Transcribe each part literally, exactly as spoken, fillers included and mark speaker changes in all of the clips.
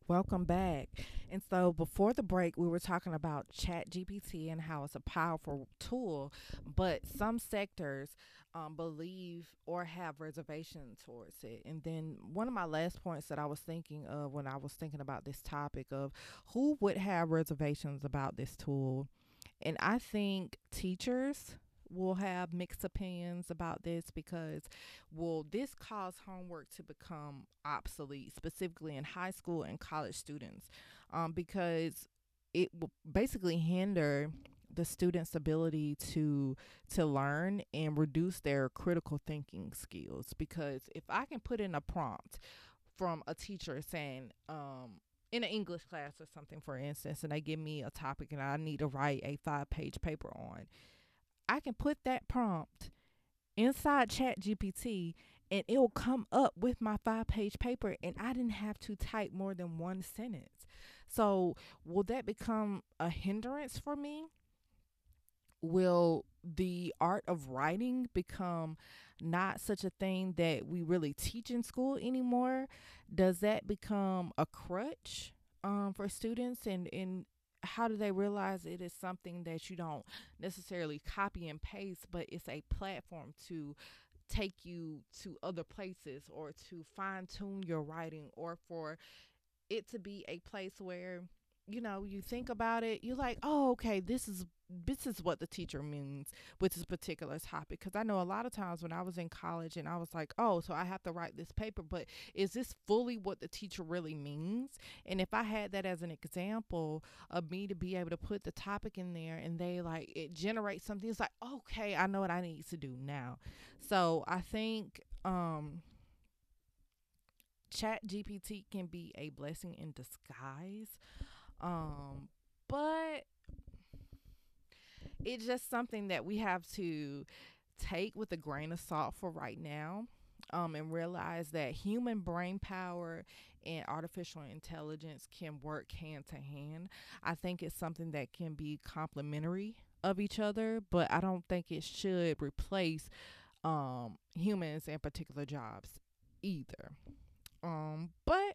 Speaker 1: Welcome back. And so before the break, we were talking about Chat G P T and how it's a powerful tool, but some sectors um, believe or have reservation towards it. And then one of my last points that I was thinking of when I was thinking about this topic of who would have reservations about this tool, and I think teachers will have mixed opinions about this because will this cause homework to become obsolete, specifically in high school and college students? Um, because it will basically hinder the students' ability to to learn and reduce their critical thinking skills. Because if I can put in a prompt from a teacher saying, um, in an English class or something, for instance, and they give me a topic and I need to write a five page paper on, I can put that prompt inside Chat G P T and it will come up with my five page paper and I didn't have to type more than one sentence. So, will that become a hindrance for me? Will the art of writing become not such a thing that we really teach in school anymore? Does that become a crutch um, for students? And, and how do they realize it is something that you don't necessarily copy and paste, but it's a platform to take you to other places or to fine tune your writing or for it to be a place where you know you think about it, you're like, oh, okay, this is this is what the teacher means with this particular topic. Because I know a lot of times when I was in college and I was like, oh, so I have to write this paper, but is this fully what the teacher really means? And if I had that as an example of me to be able to put the topic in there and they like it generates something, it's like, okay, I know what I need to do now. So I think um Chat G P T can be a blessing in disguise. Um, but it's just something that we have to take with a grain of salt for right now. Um, and realize that human brain power and artificial intelligence can work hand to hand. I think it's something that can be complementary of each other, but I don't think it should replace um, humans and particular jobs either. Um, but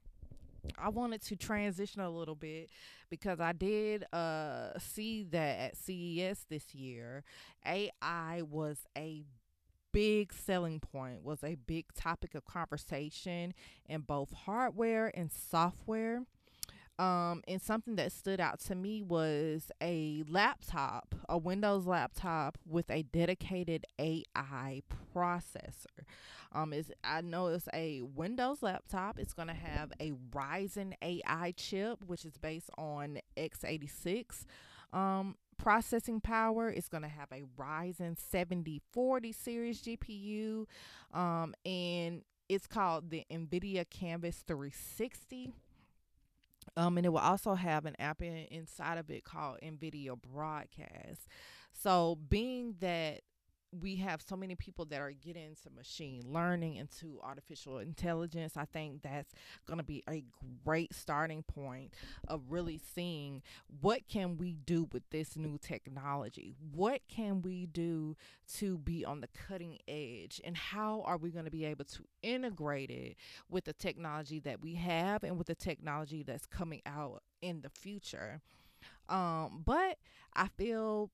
Speaker 1: I wanted to transition a little bit because I did uh, see that at C E S this year, A I was a big selling point, was a big topic of conversation in both hardware and software. Um, and something that stood out to me was a laptop, a Windows laptop with a dedicated A I processor. Um, is I know it's a Windows laptop. It's going to have a Ryzen A I chip, which is based on x eighty-six. Um, processing power. It's going to have a Ryzen seventy forty series G P U, um, and it's called the NVIDIA Canvas three sixty. Um, and it will also have an app in, inside of it called NVIDIA Broadcast. So, being that we have so many people that are getting into machine learning, into artificial intelligence, I think that's going to be a great starting point of really seeing what can we do with this new technology. What can we do to be on the cutting edge, and how are we going to be able to integrate it with the technology that we have and with the technology that's coming out in the future. Um, but I feel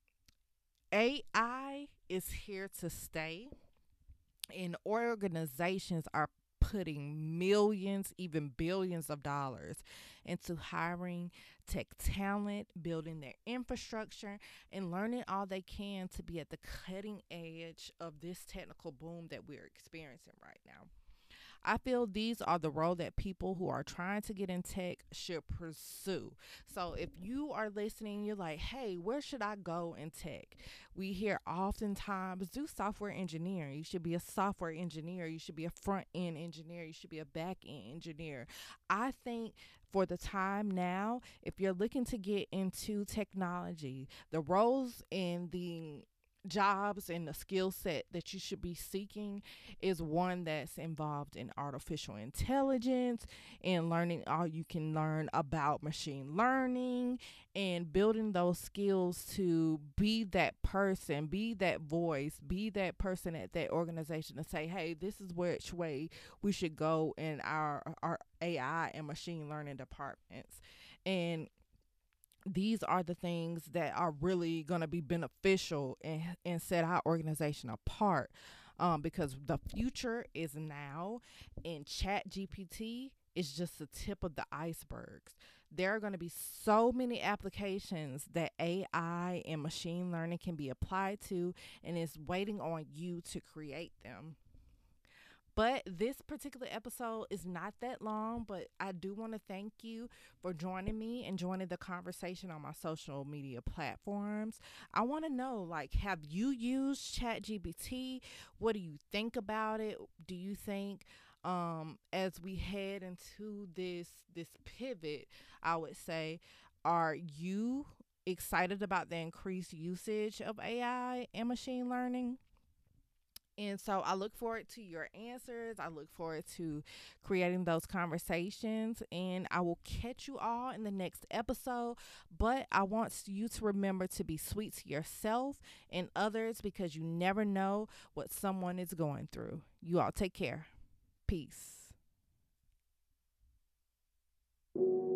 Speaker 1: A I is here to stay, and organizations are putting millions, even billions of dollars into hiring tech talent, building their infrastructure, and learning all they can to be at the cutting edge of this technical boom that we're experiencing right now. I feel these are the role that people who are trying to get in tech should pursue. So if you are listening, you're like, hey, where should I go in tech? We hear oftentimes do software engineering. You should be a software engineer. You should be a front end engineer. You should be a back end engineer. I think for the time now, if you're looking to get into technology, the roles in the jobs and the skill set that you should be seeking is one that's involved in artificial intelligence and learning all you can learn about machine learning and building those skills to be that person, be that voice, be that person at that organization to say, hey, this is which way we should go in our our A I and machine learning departments. And these are the things that are really going to be beneficial and, and set our organization apart, um, because the future is now, and chat gpt is just the tip of the icebergs. There are going to be so many applications that ai and machine learning can be applied to, and it's waiting on you to create them. But this particular episode is not that long, but I do want to thank you for joining me and joining the conversation on my social media platforms. I want to know, like, have you used ChatGPT? What do you think about it? Do you think, um, as we head into this this pivot, I would say, are you excited about the increased usage of A I and machine learning? And so I look forward to your answers. I look forward to creating those conversations. And I will catch you all in the next episode. But I want you to remember to be sweet to yourself and others, because you never know what someone is going through. You all take care. Peace.